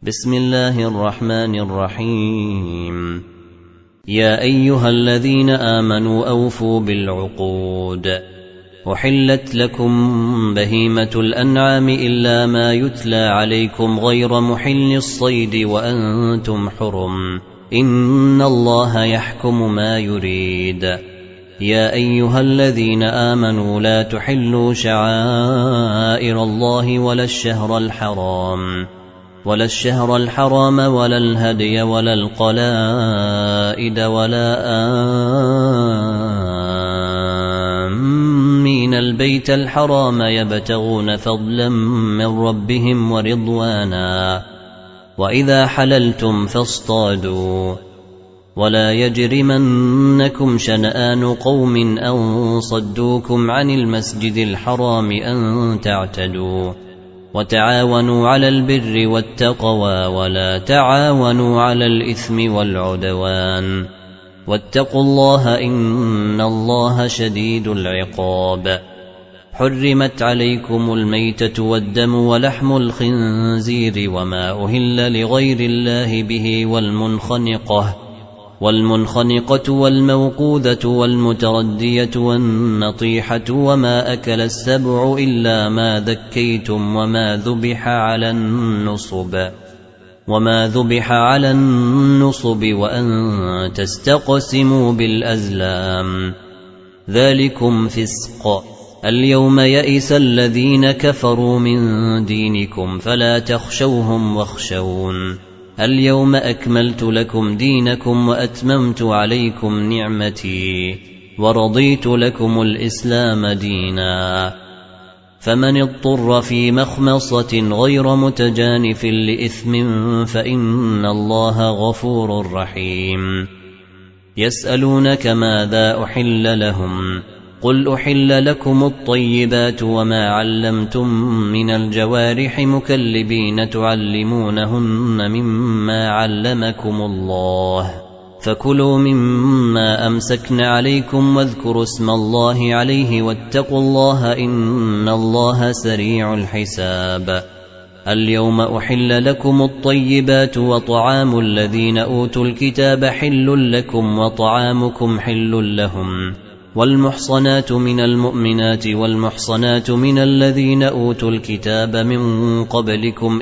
بسم الله الرحمن الرحيم. يا أيها الذين آمنوا أوفوا بالعقود. أحلت لكم بهيمة الأنعام إلا ما يتلى عليكم غير محل الصيد وأنتم حرم، إن الله يحكم ما يريد. يا أيها الذين آمنوا لا تحلوا شعائر الله ولا الشهر الحرام ولا الهدي ولا القلائد ولا آمين البيت الحرام يبتغون فضلا من ربهم ورضوانا، وإذا حللتم فاصطادوا، ولا يجرمنكم شنآن قوم أن صدوكم عن المسجد الحرام أن تعتدوا، وتعاونوا على البر والتقوى ولا تعاونوا على الإثم والعدوان، واتقوا الله إن الله شديد العقاب. حرمت عليكم الميتة والدم ولحم الخنزير وما أهل لغير الله به والمنخنقة والموقوذة والمتردية والنطيحة وما أكل السبع إلا ما ذكيتم وما ذبح على النصب وأن تستقسموا بالأزلام، ذلكم فسق. اليوم يئس الذين كفروا من دينكم فلا تخشوهم واخشون. اليوم أكملت لكم دينكم وأتممت عليكم نعمتي ورضيت لكم الإسلام دينا. فمن اضطر في مخمصة غير متجانف لإثم فإن الله غفور رحيم. يسألونك ماذا أحل لهم، قل أحل لكم الطيبات وما علمتم من الجوارح مكلبين تعلمونهن مما علمكم الله، فكلوا مما أمسكن عليكم واذكروا اسم الله عليه واتقوا الله إن الله سريع الحساب. اليوم أحل لكم الطيبات وطعام الذين أوتوا الكتاب حل لكم وطعامكم حل لهم، والمحصنات من المؤمنات والمحصنات من الذين أوتوا الكتاب من قبلكم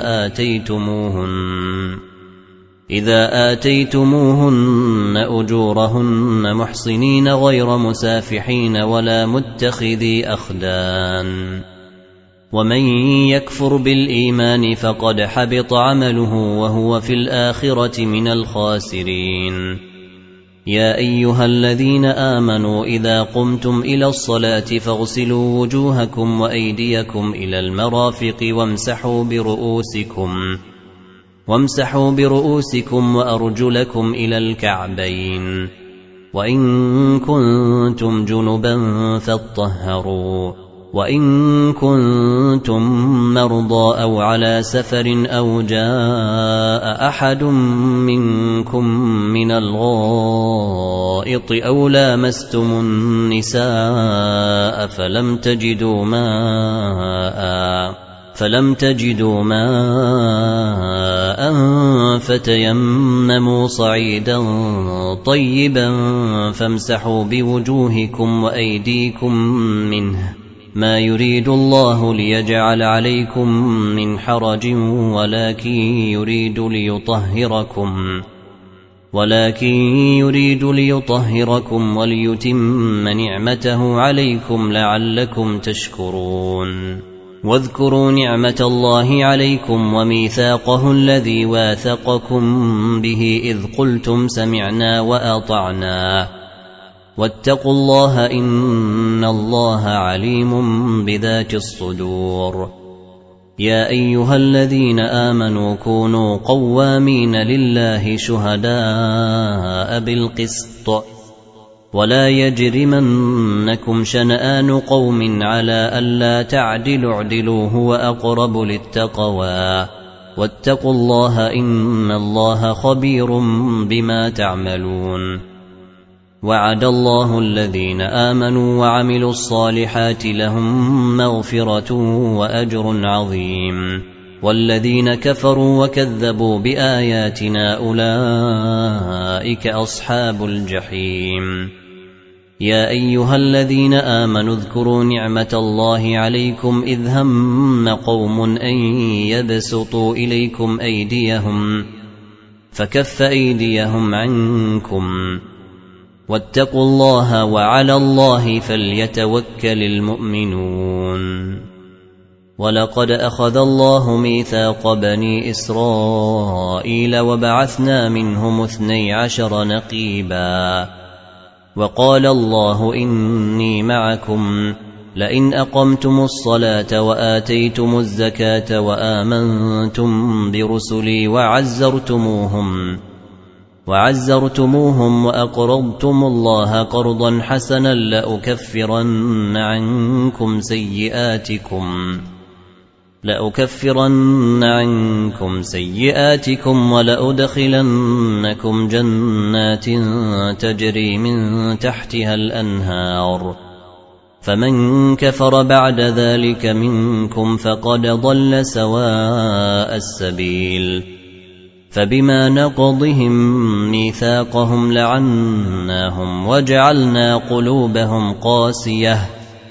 إذا آتيتموهن أجورهن محصنين غير مسافحين ولا متخذي أخدان، ومن يكفر بالإيمان فقد حبط عمله وهو في الآخرة من الخاسرين. يا أيها الذين آمنوا إذا قمتم إلى الصلاة فاغسلوا وجوهكم وأيديكم إلى المرافق وامسحوا برؤوسكم وأرجلكم إلى الكعبين، وإن كنتم جنبا فاطهروا، وإن كنتم مرضى أو على سفر أو جاء أحد منكم من الغائط أو لامستم النساء فلم تجدوا ماء فتيمموا صعيدا طيبا فامسحوا بوجوهكم وأيديكم منه، ما يريد الله ليجعل عليكم من حرج ولكن يريد ليطهركم وليتم نعمته عليكم لعلكم تشكرون. واذكروا نعمة الله عليكم وميثاقه الذي واثقكم به إذ قلتم سمعنا وأطعنا، واتقوا الله إن الله عليم بذات الصدور. يا أيها الذين آمنوا كونوا قوامين لله شهداء بالقسط، ولا يجرمنكم شنآن قوم على ألا تعدلوا اعدلوا هو أقرب للتقوى، واتقوا الله إن الله خبير بما تعملون. وعد الله الذين آمنوا وعملوا الصالحات لهم مغفرة وأجر عظيم. والذين كفروا وكذبوا بآياتنا أولئك أصحاب الجحيم. يا أيها الذين آمنوا اذكروا نعمة الله عليكم إذ هم قوم أن يبسطوا إليكم أيديهم فكف أيديهم عنكم واتقوا الله وعلى الله فليتوكل المؤمنون. ولقد أخذ الله ميثاق بني إسرائيل وبعثنا منهم 12 نقيبا وقال الله إني معكم لئن أقمتم الصلاة وآتيتم الزكاة وآمنتم برسلي وعزرتموهم وأقرضتم الله قرضا حسنا لأكفرن عنكم سيئاتكم ولأدخلنكم جنات تجري من تحتها الأنهار فمن كفر بعد ذلك منكم فقد ضل سواء السبيل. فبما نقضهم ميثاقهم لعناهم وجعلنا قلوبهم قاسية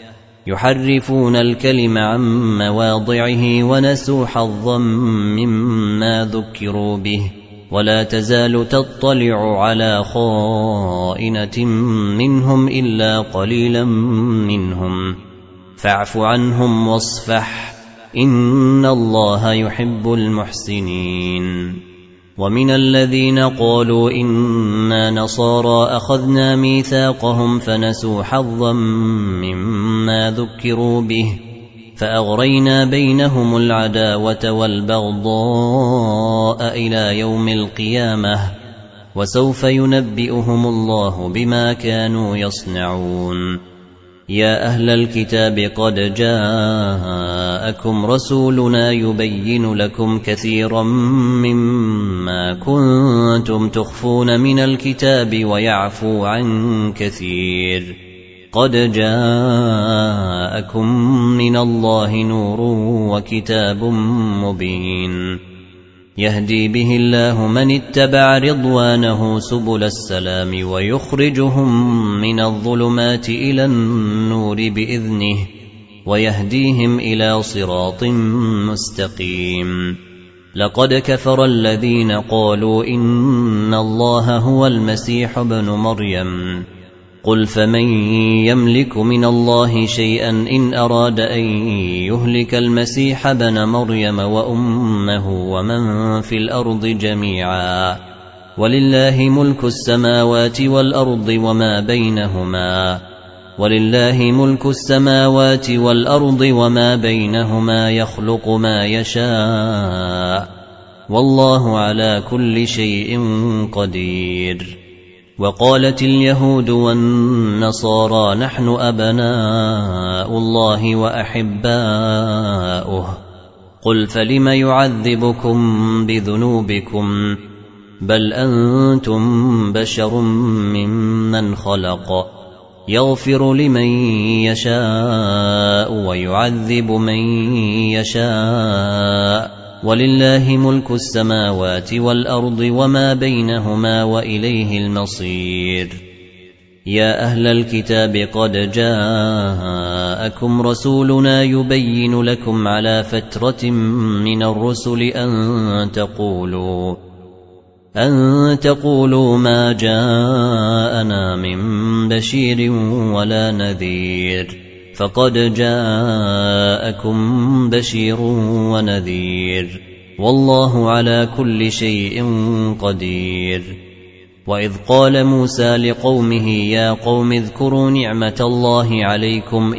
يحرفون الكلم عن مواضعه ونسوا حظا مما ذكروا به ولا تزال تطلع على خائنة منهم إلا قليلا منهم فاعف عنهم واصفح إن الله يحب المحسنين. ومن الذين قالوا إنا نصارى أخذنا ميثاقهم فنسوا حظا مما ذكروا به فأغرينا بينهم العداوة والبغضاء إلى يوم القيامة وسوف ينبئهم الله بما كانوا يصنعون. يا أهل الكتاب قد جاءكم رسولنا يبين لكم كثيرا مما كنتم تخفون من الكتاب ويعفو عن كثير. قد جاءكم من الله نور وكتاب مبين يهدي به الله من اتبع رضوانه سبل السلام ويخرجهم من الظلمات إلى النور بإذنه ويهديهم إلى صراط مستقيم. لقد كفر الذين قالوا إن الله هو المسيح ابن مريم قل فمن يملك من الله شيئا إن أراد أن يهلك المسيح ابن مريم وأمه ومن في الأرض جميعا ولله ملك السماوات والأرض وما بينهما يخلق ما يشاء والله على كل شيء قدير. وقالت اليهود والنصارى نحن أبناء الله وأحباؤه قل فلم يعذبكم بذنوبكم بل أنتم بشر ممن خلق يغفر لمن يشاء ويعذب من يشاء ولله ملك السماوات والأرض وما بينهما وإليه المصير. يا أهل الكتاب قد جاءكم رسولنا يبين لكم على فترة من الرسل أن تقولوا ما جاءنا من بشير ولا نذير فقد جاءكم بشير ونذير والله على كل شيء قدير. وإذ قال موسى لقومه يا قوم اذكروا نعمة الله عليكم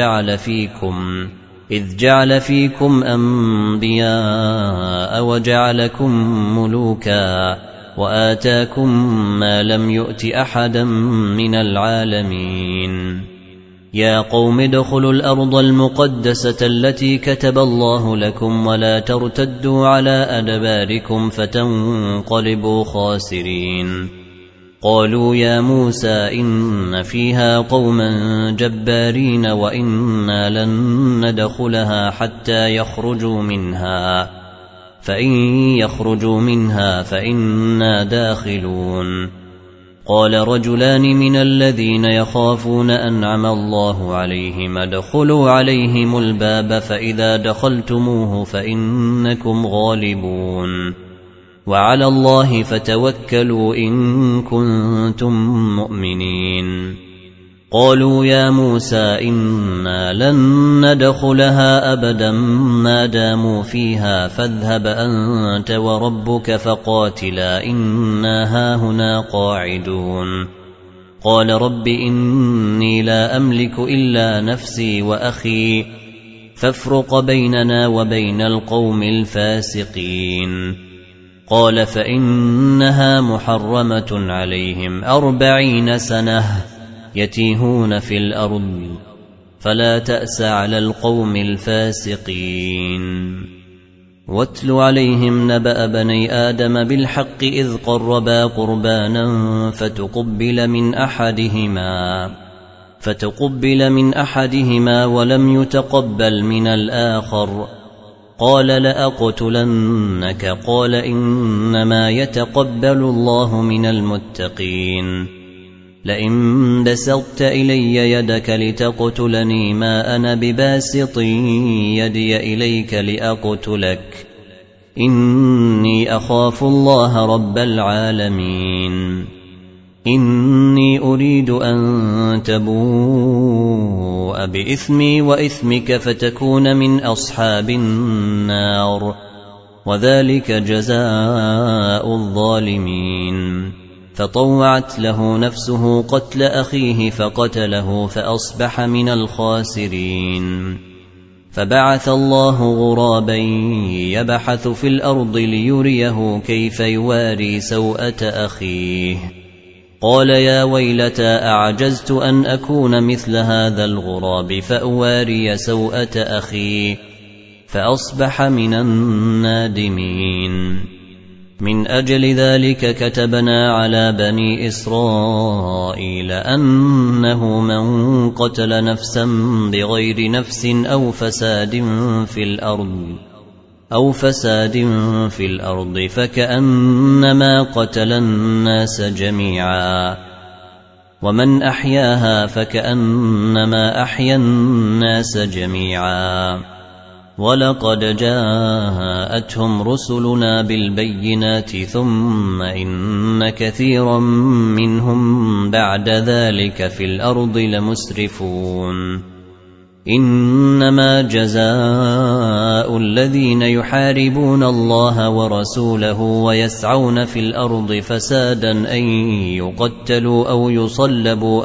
إذ جعل فيكم أنبياء وجعلكم ملوكا وآتاكم ما لم يؤت أحدا من العالمين. يا قوم ادخلوا الأرض المقدسة التي كتب الله لكم ولا ترتدوا على أدباركم فتنقلبوا خاسرين. قالوا يا موسى إن فيها قوما جبارين وإنا لن ندخلها حتى يخرجوا منها فإن يخرجوا منها فإنا داخلون. قال رجلان من الذين يخافون أنعم الله عليهم ادخلوا عليهم الباب فإذا دخلتموه فإنكم غالبون وعلى الله فتوكلوا إن كنتم مؤمنين. قالوا يا موسى إنا لن ندخلها أبدا ما داموا فيها فاذهب أنت وربك فقاتلا إنا هاهنا قاعدون. قال رب إني لا أملك إلا نفسي وأخي فافرق بيننا وبين القوم الفاسقين. قال فإنها محرمة عليهم 40 سنة يتيهون في الأرض فلا تأس على القوم الفاسقين. واتل عليهم نبأ بني آدم بالحق إذ قربا قربانا فتقبل من أحدهما ولم يتقبل من الآخر قال لأقتلنك قال إنما يتقبل الله من المتقين. لئن بسطت إلي يدك لتقتلني ما أنا بباسط يدي إليك لأقتلك إني أخاف الله رب العالمين. إني أريد أن تبوء بإثمي وإثمك فتكون من أصحاب النار وذلك جزاء الظالمين. فطوعت له نفسه قتل أخيه فقتله فأصبح من الخاسرين. فبعث الله غرابا يبحث في الأرض ليريه كيف يواري سوءة أخيه قال يا ويلتى أعجزت أن أكون مثل هذا الغراب فأواري سوءة أخي فأصبح من النادمين. من أجل ذلك كتبنا على بني إسرائيل أنه من قتل نفسا بغير نفس أو فساد في الأرض فكأنما قتل الناس جميعا ومن أحياها فكأنما أحيا الناس جميعا. ولقد جاءتهم رسلنا بالبينات ثم إن كثيرا منهم بعد ذلك في الأرض لمسرفون. إنما جزاء الذين يحاربون الله ورسوله ويسعون في الأرض فسادا أن يقتلوا أو يصلبوا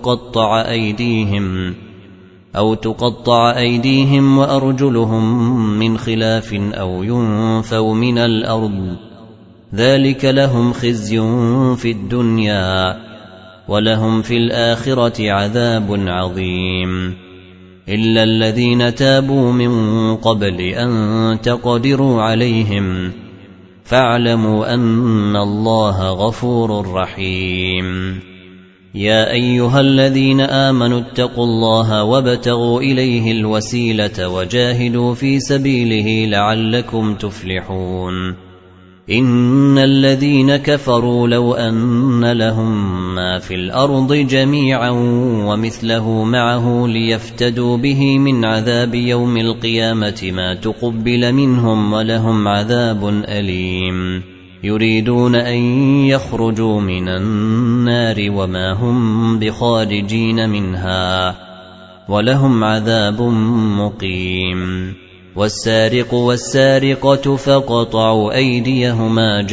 أو تقطع أيديهم وأرجلهم من خلاف أو ينفوا من الأرض ذلك لهم خزي في الدنيا ولهم في الآخرة عذاب عظيم. إلا الذين تابوا من قبل أن تقدروا عليهم فاعلموا أن الله غفور رحيم. يا أيها الذين آمنوا اتقوا الله وابتغوا إليه الوسيلة وجاهدوا في سبيله لعلكم تفلحون. إن الذين كفروا لو أن لهم ما في الأرض جميعا ومثله معه ليفتدوا به من عذاب يوم القيامة ما تقبل منهم ولهم عذاب أليم. يريدون أن يخرجوا من النار وما هم بخارجين منها ولهم عذاب مقيم. والسارق والسارقة فاقطعوا أيديهما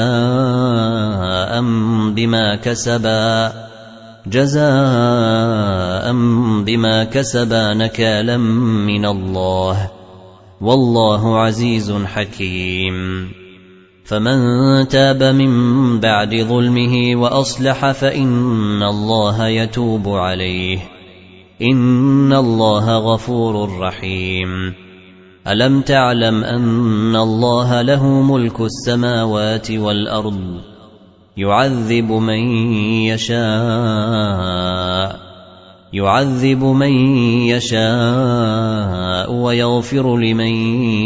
جزاء بما كسبا نكالا من الله والله عزيز حكيم. فمن تاب من بعد ظلمه وأصلح فإن الله يتوب عليه إن الله غفور رحيم. ألم تعلم أن الله له ملك السماوات والأرض يعذب من يشاء ويغفر لمن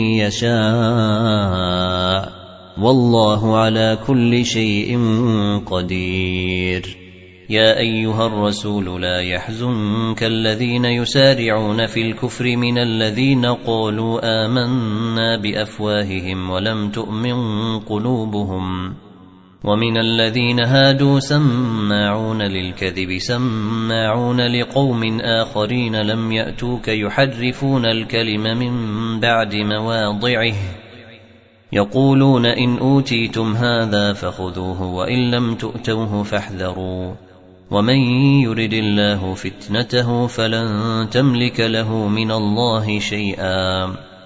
يشاء والله على كل شيء قدير. يا أيها الرسول لا يحزنك الذين يسارعون في الكفر من الذين قالوا آمنا بأفواههم ولم تؤمن قلوبهم، ومن الذين هادوا سماعون للكذب سماعون لقوم آخرين لم يأتوك يحرفون الكلم من بعد مواضعه، يقولون إن أوتيتم هذا فخذوه وإن لم تؤتوه فاحذروا، ومن يرد الله فتنته فلن تملك له من الله شيئا.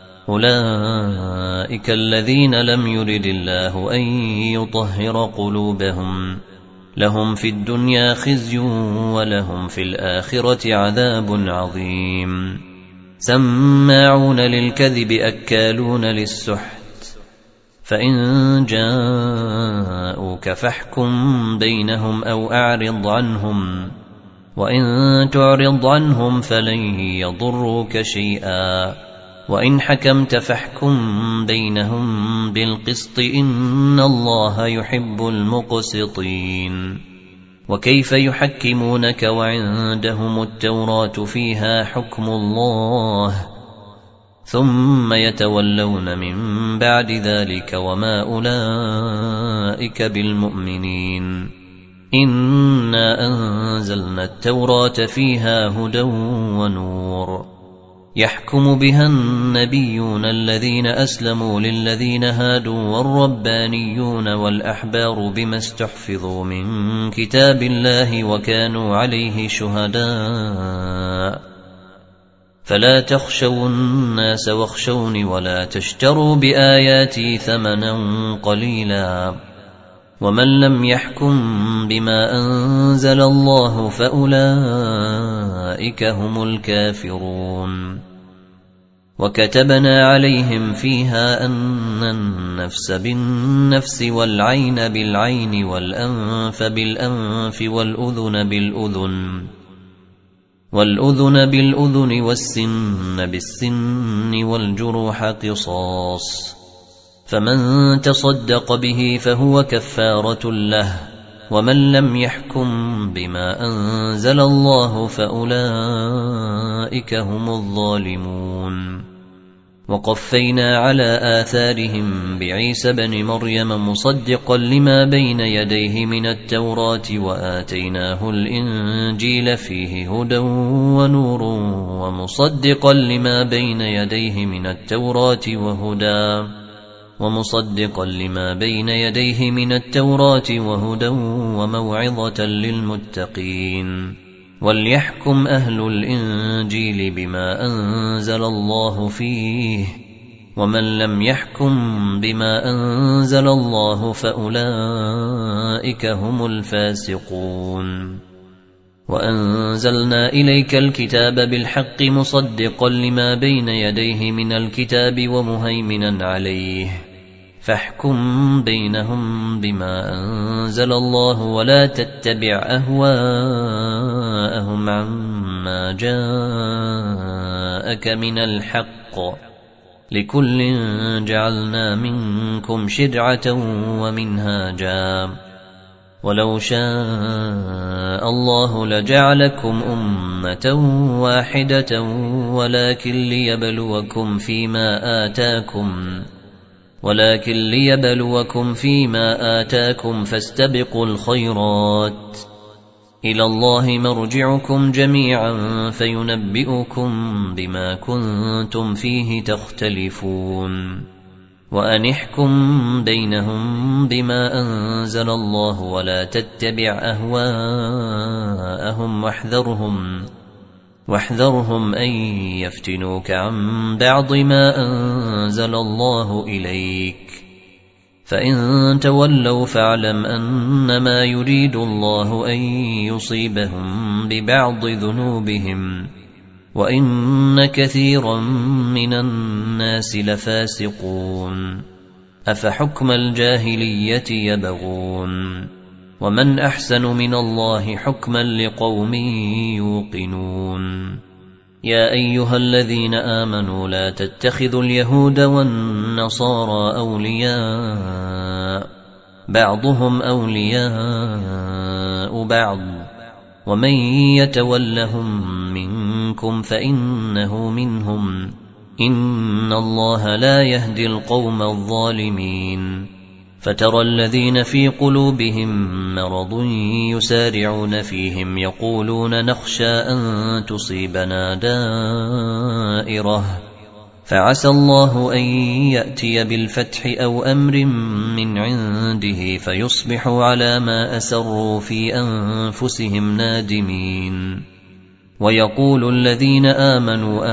أولئك الذين لم يرد الله أن يطهر قلوبهم، لهم في الدنيا خزي ولهم في الآخرة عذاب عظيم. سماعون للكذب أكالون للسحت، فإن جاءوك فاحكم بينهم أو أعرض عنهم، وإن تعرض عنهم فلن يضروك شيئا، وإن حكمت فاحكم بينهم بالقسط إن الله يحب المقسطين. وكيف يحكمونك وعندهم التوراة فيها حكم الله ثم يتولون من بعد ذلك وما أولئك بالمؤمنين. إنا أنزلنا التوراة فيها هدى ونور، يحكم بها النبيون الذين أسلموا للذين هادوا والربانيون والأحبار بما استحفظوا من كتاب الله وكانوا عليه شهداء. فلا تخشوا الناس واخشوني ولا تشتروا بآياتي ثمنا قليلا، ومن لم يحكم بما أنزل الله فأولئك هم الكافرون. وكتبنا عليهم فيها أن النفس بالنفس والعين بالعين والأنف بالأنف والأذن بالأذن والسن بالسن والجروح قصاص، فمن تصدق به فهو كفارة له، ومن لم يحكم بما أنزل الله فأولئك هم الظالمون. وقفينا على آثارهم بعيسى بن مريم مصدقا لما بين يديه من التوراة وآتيناه الإنجيل فيه هدى ونور ومصدقا لما بين يديه من التوراة وهدى وموعظة للمتقين. وليحكم أهل الإنجيل بما أنزل الله فيه، ومن لم يحكم بما أنزل الله فأولئك هم الفاسقون. وأنزلنا إليك الكتاب بالحق مصدقا لما بين يديه من الكتاب ومهيمنا عليه، فاحكم بينهم بما أنزل الله ولا تتبع أهواءهم عما جاءك من الحق، لكل جعلنا منكم شرعة ومنهاجا، ولو شاء الله لجعلكم أمة واحدة ولكن ليبلوكم فيما آتاكم فاستبقوا الخيرات، إلى الله مرجعكم جميعا فينبئكم بما كنتم فيه تختلفون. وأن احكم بينهم بما أنزل الله ولا تتبع أهواءهم واحذرهم أن يفتنوك عن بعض ما أنزل الله إليك، فإن تولوا فاعلم أنما يريد الله أن يصيبهم ببعض ذنوبهم، وإن كثيرا من الناس لفاسقون. أفحكم الجاهلية يبغون ومن أحسن من الله حكما لقوم يوقنون يا أيها الذين آمنوا لا تتخذوا اليهود والنصارى أولياء بعضهم أولياء بعض ومن يتولهم منكم فإنه منهم إن الله لا يهدي القوم الظالمين فترى الذين في قلوبهم مرض يسارعون فيهم يقولون نخشى أن تصيبنا دائرة فعسى الله أن يأتي بالفتح أو أمر من عنده فيصبحوا على ما أسروا في أنفسهم نادمين ويقول الذين آمنوا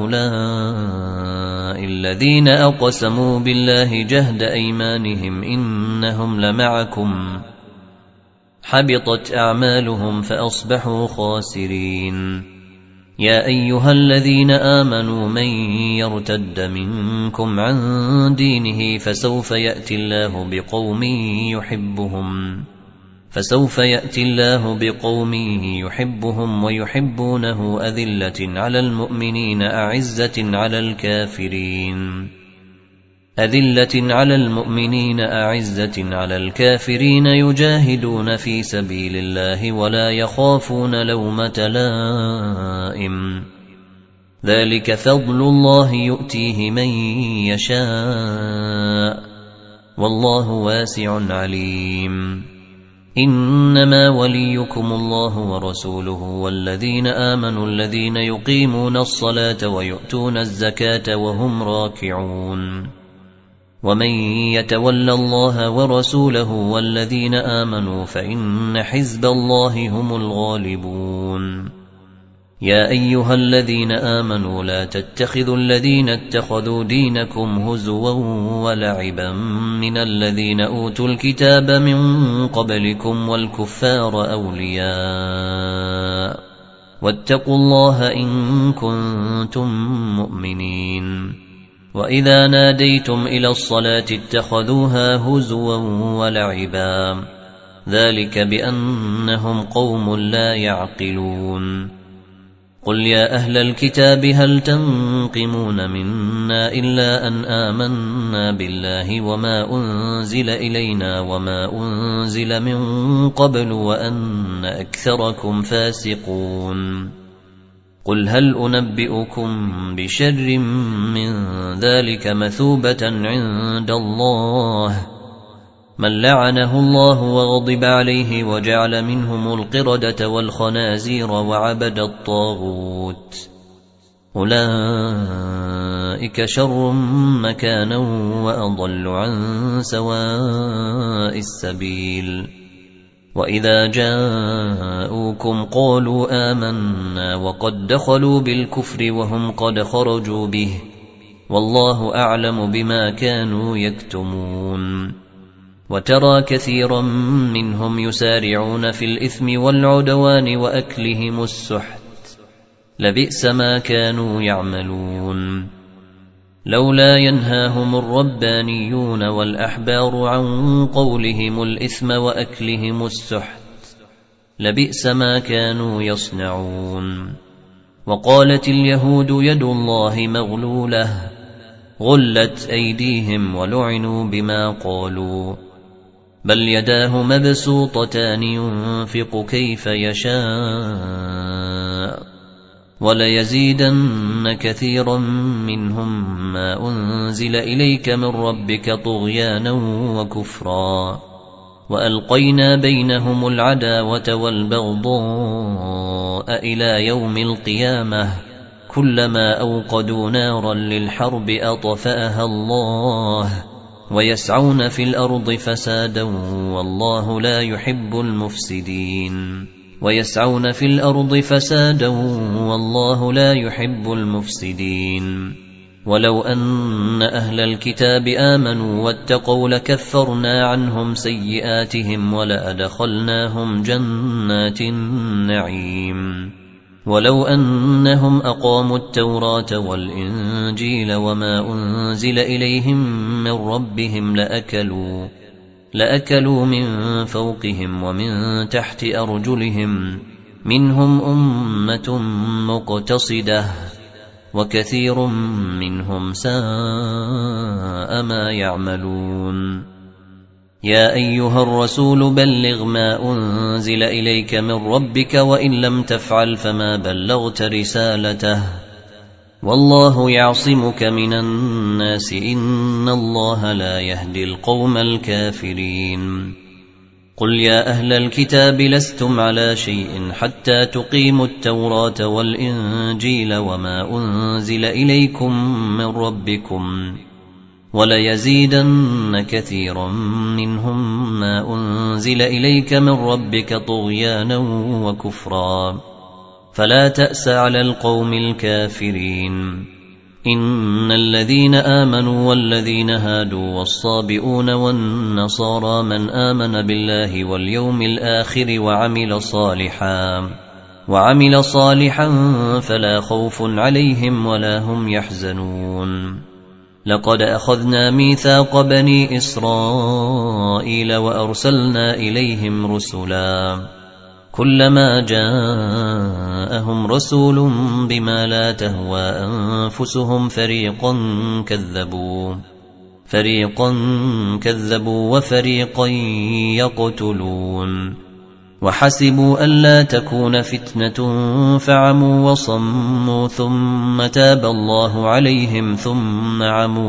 أهؤلاء الذين أقسموا بالله جهد أيمانهم إنهم لمعكم حبطت أعمالهم فأصبحوا خاسرين يا أيها الذين آمنوا من يرتد منكم عن دينه فسوف يأتي الله بقوم يحبهم ويحبونه أذلة على المؤمنين أعزة على الكافرين يجاهدون في سبيل الله ولا يخافون لومة لائم ذلك فضل الله يؤتيه من يشاء والله واسع عليم إنما وليكم الله ورسوله والذين آمنوا الذين يقيمون الصلاة ويؤتون الزكاة وهم راكعون ومن يتول الله ورسوله والذين آمنوا فإن حزب الله هم الغالبون يا أيها الذين آمنوا لا تتخذوا الذين اتخذوا دينكم هزوا ولعبا من الذين أوتوا الكتاب من قبلكم والكفار أولياء واتقوا الله إن كنتم مؤمنين وإذا ناديتم إلى الصلاة اتخذوها هزوا ولعبا ذلك بأنهم قوم لا يعقلون قل يا أهل الكتاب هل تنقمون منا إلا أن آمنا بالله وما أنزل إلينا وما أنزل من قبل وأن أكثركم فاسقون قل هل أنبئكم بشر من ذلك مثوبة عند الله من لعنه الله وغضب عليه وجعل منهم القردة والخنازير وعبد الطاغوت أولئك شر مكانا وأضل عن سواء السبيل وإذا جاءوكم قالوا آمنا وقد دخلوا بالكفر وهم قد خرجوا به والله أعلم بما كانوا يكتمون وترى كثيرا منهم يسارعون في الإثم والعدوان وأكلهم السحت لبئس ما كانوا يعملون لولا ينهاهم الربانيون والأحبار عن قولهم الإثم وأكلهم السحت لبئس ما كانوا يصنعون وقالت اليهود يد الله مغلولة غلت أيديهم ولعنوا بما قالوا بل يداه مبسوطتان ينفق كيف يشاء وليزيدن كثيرا منهم ما أنزل إليك من ربك طغيانا وكفرا وألقينا بينهم العداوة والبغضاء إلى يوم القيامة كلما أوقدوا نارا للحرب أطفأها الله ويسعون في الأرض فسادا والله لا يحب المفسدين ولو أن أهل الكتاب آمنوا واتقوا لكفرنا عنهم سيئاتهم ولأدخلناهم جنات النعيم ولو أنهم أقاموا التوراة والإنجيل وما أنزل إليهم من ربهم لأكلوا من فوقهم ومن تحت أرجلهم منهم أمة مقتصدة وكثير منهم ساء ما يعملون. يا أيها الرسول بلغ ما أنزل إليك من ربك وإن لم تفعل فما بلغت رسالته والله يعصمك من الناس إن الله لا يهدي القوم الكافرين. قل يا أهل الكتاب لستم على شيء حتى تقيموا التوراة والإنجيل وما أنزل إليكم من ربكم وليزيدن كثيرا منهم ما أنزل إليك من ربك طغيانا وكفرا فلا تأس على القوم الكافرين. إن الذين آمنوا والذين هادوا والصابئون والنصارى من آمن بالله واليوم الآخر وعمل صالحا فلا خوف عليهم ولا هم يحزنون. لقد أخذنا ميثاق بني إسرائيل وأرسلنا إليهم رسلا كلما جاءهم رسول بما لا تهوى أنفسهم فريقا كذبوا وفريقا يقتلون وحسبوا ألا تكون فتنة فعموا وصموا ثم تاب الله عليهم ثم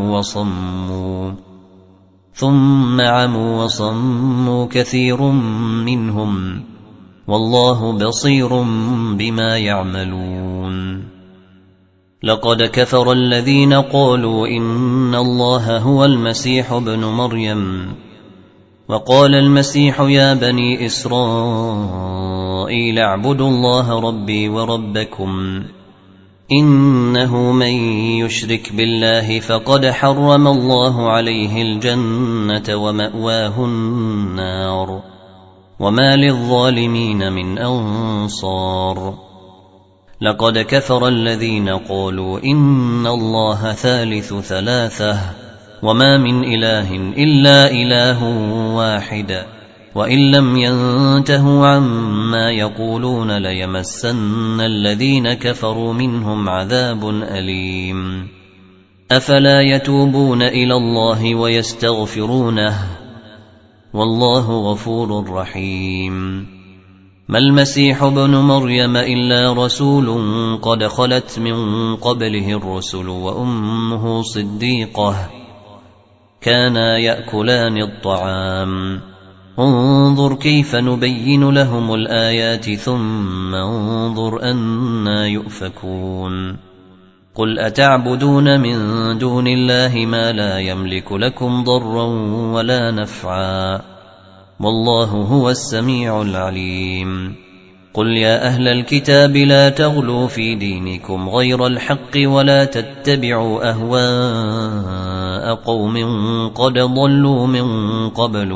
عموا وصموا كثير منهم والله بصير بما يعملون. لقد كفر الذين قالوا إن الله هو المسيح ابن مريم وقال المسيح يا بني إسرائيل اعبدوا الله ربي وربكم إنه من يشرك بالله فقد حرم الله عليه الجنة ومأواه النار وما للظالمين من أنصار. لقد كفر الذين قالوا إن الله ثالث ثلاثة وما من إله إلا إله واحد وإن لم ينتهوا عما يقولون ليمسن الذين كفروا منهم عذاب أليم. أفلا يتوبون إلى الله ويستغفرونه والله غفور رحيم. ما المسيح ابن مريم إلا رسول قد خلت من قبله الرسل وأمه صديقة كانا يأكلان الطعام انظر كيف نبين لهم الآيات ثم انظر أنا يؤفكون. قل أتعبدون من دون الله ما لا يملك لكم ضرا ولا نفعا والله هو السميع العليم. قل يا أهل الكتاب لا تغلوا في دينكم غير الحق ولا تتبعوا أهواء قوم قد ضلوا من قبل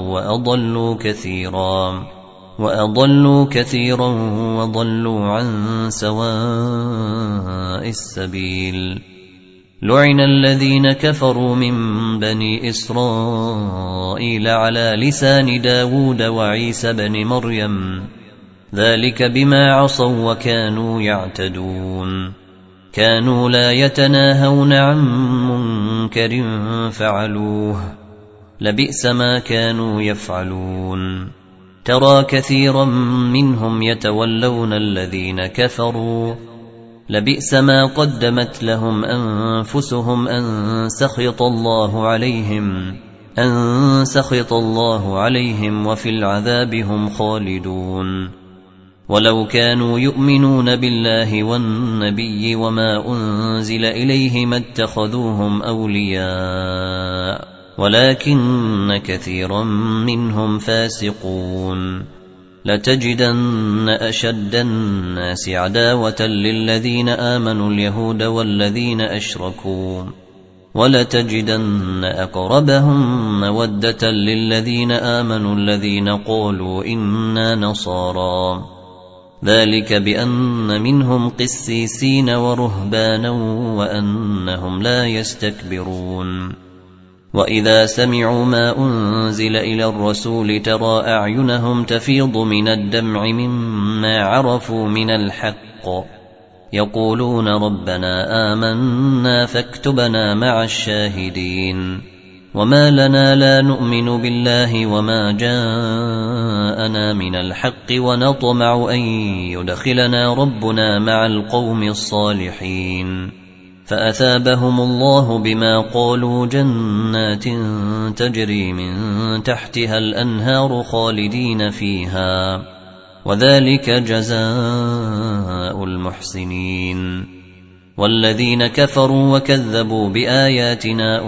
وأضلوا كثيرا وضلوا عن سواء السبيل. لعن الذين كفروا من بني إسرائيل على لسان داود وعيسى بن مريم ذلك بما عصوا وكانوا يعتدون. كانوا لا يتناهون عن منكر فعلوه لبئس ما كانوا يفعلون. ترى كثيرا منهم يتولون الذين كفروا لبئس ما قدمت لهم أنفسهم أن سخط الله عليهم وفي العذاب هم خالدون. ولو كانوا يؤمنون بالله والنبي وما أنزل إليه ما اتخذوهم أولياء ولكن كثيرا منهم فاسقون. لتجدن أشد الناس عداوة للذين آمنوا اليهود والذين أشركوا ولتجدن أقربهم مودة للذين آمنوا الذين قالوا إنا نصارى ذلك بأن منهم قسيسين ورهبانا وأنهم لا يستكبرون. وإذا سمعوا ما أنزل إلى الرسول ترى أعينهم تفيض من الدمع مما عرفوا من الحق يقولون ربنا آمنا فاكتبنا مع الشاهدين وما لنا لا نؤمن بالله وما جاءنا من الحق ونطمع أن يدخلنا ربنا مع القوم الصالحين فأثابهم الله بما قالوا جنات تجري من تحتها الأنهار خالدين فيها وذلك جزاء المحسنين والذين كفروا وكذبوا بآياتنا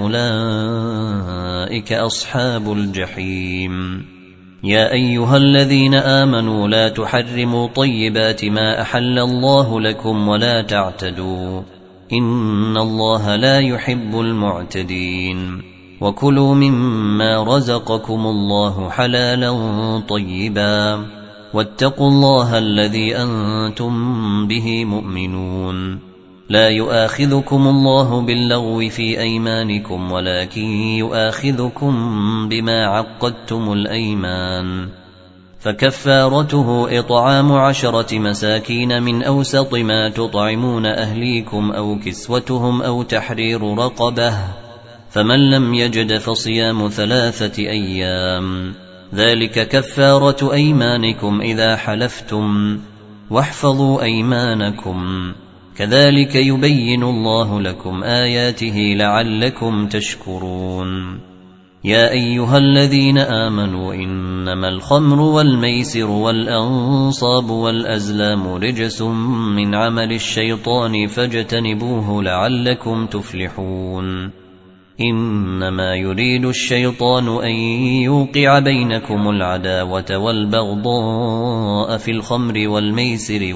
أولئك أصحاب الجحيم يا أيها الذين آمنوا لا تحرموا طيبات ما أحل الله لكم ولا تعتدوا إن الله لا يحب المعتدين وكلوا مما رزقكم الله حلالا طيبا واتقوا الله الذي أنتم به مؤمنون لا يؤاخذكم الله باللغو في أيمانكم ولكن يؤاخذكم بما عقدتم الأيمان فكفارته إطعام 10 مساكين من أوسط ما تطعمون أهليكم أو كسوتهم أو تحرير رقبة فمن لم يجد فصيام 3 أيام ذلك كفارة أيمانكم إذا حلفتم واحفظوا أيمانكم كذلك يبين الله لكم آياته لعلكم تشكرون يا أيها الذين آمنوا إنما الخمر والميسر والأنصاب والأزلام رجس من عمل الشيطان فاجتنبوه لعلكم تفلحون إنما يريد الشيطان أن يوقع بينكم العداوة والبغضاء في الخمر والميسر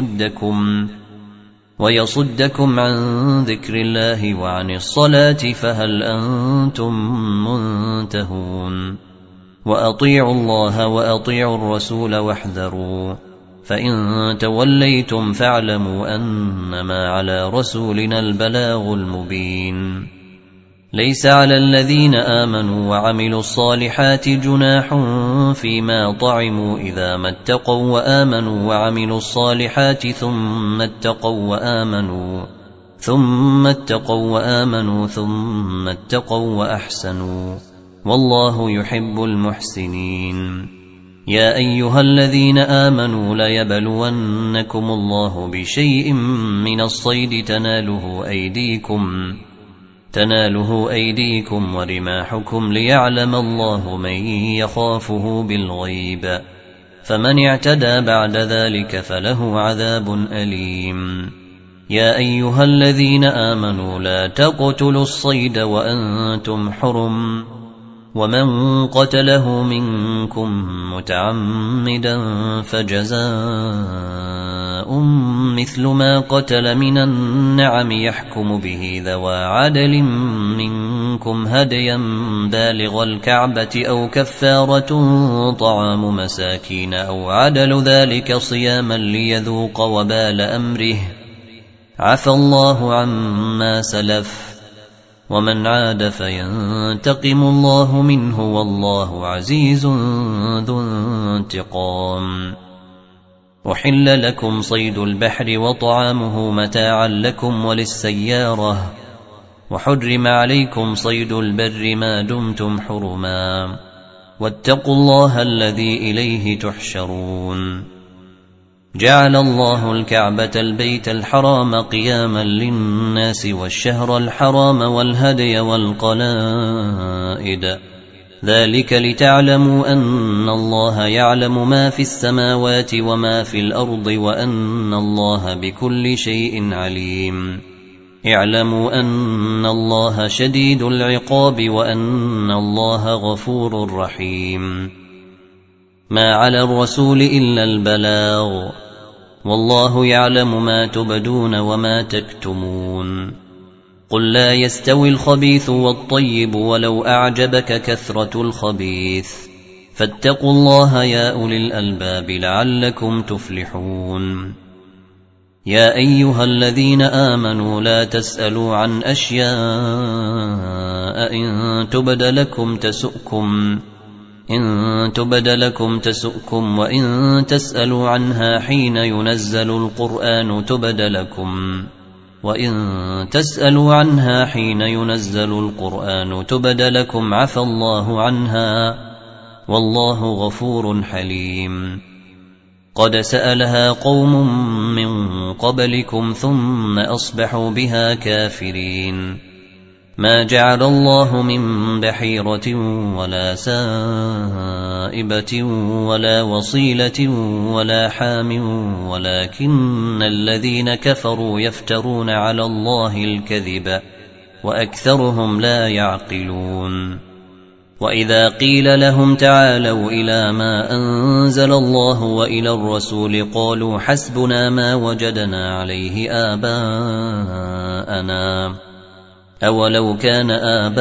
ويصدكم عن ذكر الله وعن الصلاة فهل أنتم منتهون وأطيعوا الله وأطيعوا الرسول واحذروا فإن توليتم فاعلموا أنما على رسولنا البلاغ المبين ليس على الذين آمنوا وعملوا الصالحات جناح فيما طعموا إذا ما اتقوا وآمنوا وعملوا الصالحات ثم اتقوا وآمنوا ثم اتقوا وأحسنوا والله يحب المحسنين يا أيها الذين آمنوا ليبلونكم الله بشيء من الصيد تناله أيديكم ورماحكم ليعلم الله من يخافه بالغيب فمن اعتدى بعد ذلك فله عذاب أليم يا أيها الذين آمنوا لا تقتلوا الصيد وأنتم حرم ومن قتله منكم متعمدا فجزاء مثل ما قتل من النعم يحكم به ذوى عدل منكم هديا بالغ الكعبة أو كفارة طعام مساكين أو عدل ذلك صياما ليذوق وبال أمره عفى الله عما سلف ومن عاد فينتقم الله منه والله عزيز ذو انتقام أحل لكم صيد البحر وطعامه متاعا لكم وللسيارة وحرم عليكم صيد البر ما دمتم حرما واتقوا الله الذي إليه تحشرون جعل الله الكعبة البيت الحرام قياما للناس والشهر الحرام والهدي والقلائد ذلك لتعلموا أن الله يعلم ما في السماوات وما في الأرض وأن الله بكل شيء عليم اعلموا أن الله شديد العقاب وأن الله غفور رحيم ما على الرسول إلا البلاغ والله يعلم ما تبدون وما تكتمون قل لا يستوي الخبيث والطيب ولو أعجبك كثرة الخبيث فاتقوا الله يا أولي الألباب لعلكم تفلحون يا أيها الذين آمنوا لا تسألوا عن أشياء إن تبد لكم تسؤكم وإن تسألوا عنها حين ينزل القرآن تبد لكم عفى الله عنها والله غفور حليم. قد سألها قوم من قبلكم ثم أصبحوا بها كافرين. ما جعل الله من بحيرة ولا سائبة ولا وصيلة ولا حام ولكن الذين كفروا يفترون على الله الكذب وأكثرهم لا يعقلون. وإذا قيل لهم تعالوا إلى ما أنزل الله وإلى الرسول قالوا حسبنا ما وجدنا عليه آباءنا أولو كان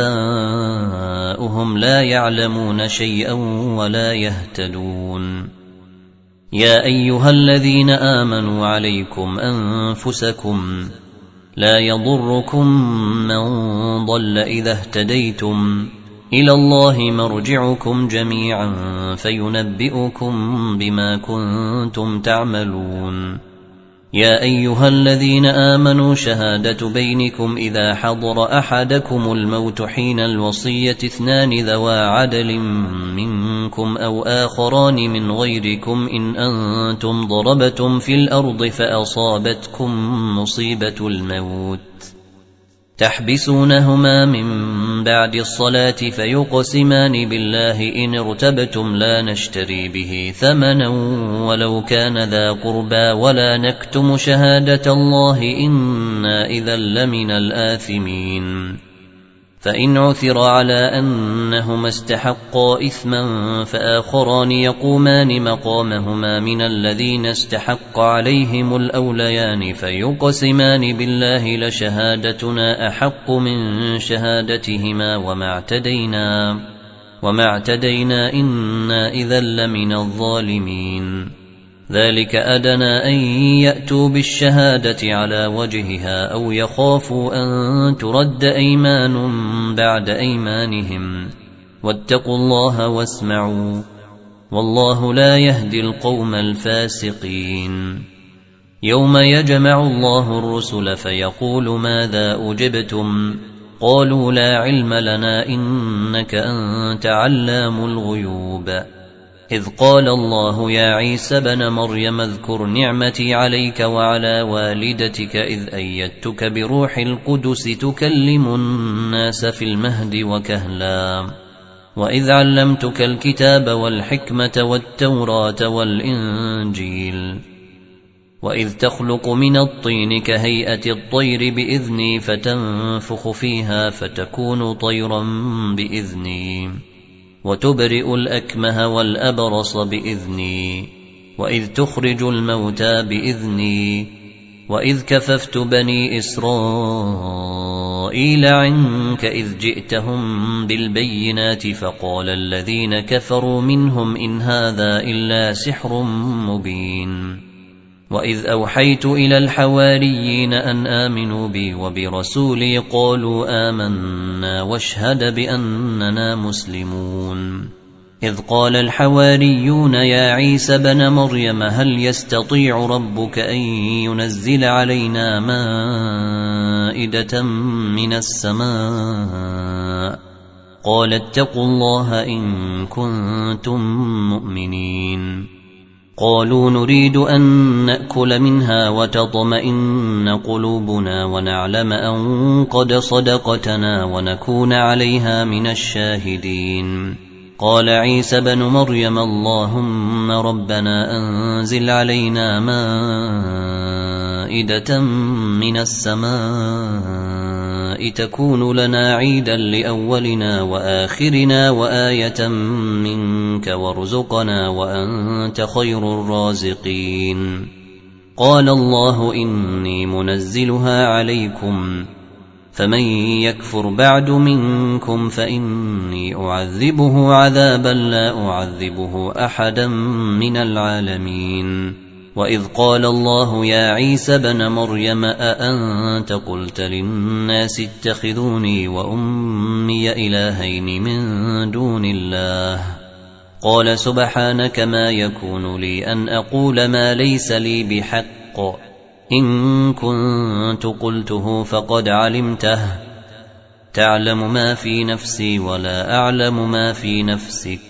آباؤهم لا يعلمون شيئا ولا يهتدون. يا أيها الذين آمنوا عليكم أنفسكم لا يضركم من ضل إذا اهتديتم إلى الله مرجعكم جميعا فينبئكم بما كنتم تعملون. يا أيها الذين آمنوا شهادة بينكم إذا حضر أحدكم الموت حين الوصية 2 ذوى عدل منكم أو آخران من غيركم إن أنتم ضربتم في الأرض فأصابتكم مصيبة الموت تحبسونهما من بعد الصلاة فيقسمان بالله إن ارتبتم لا نشتري به ثمنا ولو كان ذا قربى ولا نكتم شهادة الله إنا إذا لمن الآثمين. فإن عثر على أنهما استحقا إثما فآخران يقومان مقامهما من الذين استحق عليهم الأوليان فيقسمان بالله لشهادتنا أحق من شهادتهما وما اعتدينا إنا إذا لمن الظالمين. ذلك أدنى أن يأتوا بالشهادة على وجهها أو يخافوا أن ترد أيمان بعد أيمانهم واتقوا الله واسمعوا والله لا يهدي القوم الفاسقين. يوم يجمع الله الرسل فيقول ماذا أجبتم قالوا لا علم لنا إنك أنت علام الغيوب. إذ قال الله يا عيسى بن مريم اذكر نعمتي عليك وعلى والدتك إذ أيدتك بروح القدس تكلم الناس في المهد وكهلا وإذ علمتك الكتاب والحكمة والتوراة والإنجيل وإذ تخلق من الطين كهيئة الطير بإذني فتنفخ فيها فتكون طيرا بإذني وتبرئ الأكمه والأبرص بإذني وإذ تخرج الموتى بإذني وإذ كففت بني إسرائيل عنك إذ جئتهم بالبينات فقال الذين كفروا منهم إن هذا إلا سحر مبين. وإذ أوحيت إلى الحواريين أن آمنوا بي وبرسولي قالوا آمنا واشهد بأننا مسلمون. إذ قال الحواريون يا عيسى بن مريم هل يستطيع ربك أن ينزل علينا مائدة من السماء قال اتقوا الله إن كنتم مؤمنين. قالوا نريد أن نأكل منها وتطمئن قلوبنا ونعلم أن قد صدقتنا ونكون عليها من الشاهدين. قال عيسى بن مريم اللهم ربنا أنزل علينا مائدة من السماء تكون لنا عيدا لأولنا وآخرنا وآية منك وارزقنا وأنت خير الرازقين. قال الله إني منزلها عليكم فمن يكفر بعد منكم فإني أعذبه عذابا لا أعذبه أحدا من العالمين وإذ قال الله يا عيسى بن مريم أأنت قلت للناس اتخذوني وأمي إلهين من دون الله قال سبحانك ما يكون لي أن أقول ما ليس لي بحق إن كنت قلته فقد علمته تعلم ما في نفسي ولا أعلم ما في نفسك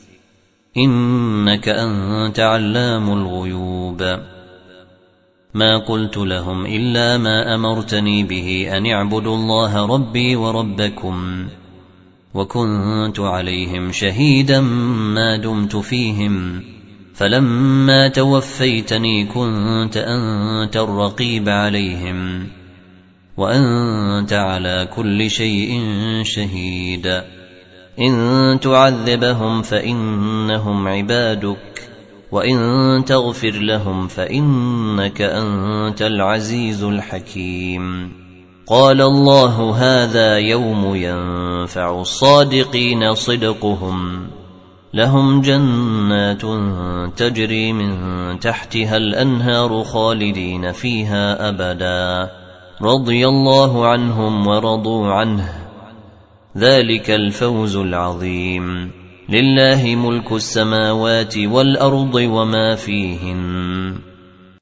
إنك أنت علام الغيوب ما قلت لهم إلا ما أمرتني به أن اعبدوا الله ربي وربكم وكنت عليهم شهيدا ما دمت فيهم فلما توفيتني كنت أنت الرقيب عليهم وأنت على كل شيء شهيد إن تعذبهم فإنهم عبادك وإن تغفر لهم فإنك أنت العزيز الحكيم قال الله هذا يوم ينفع الصادقين صدقهم لهم جنات تجري من تحتها الأنهار خالدين فيها أبدا رضي الله عنهم ورضوا عنه ذلك الفوز العظيم لله ملك السماوات والأرض وما فيهن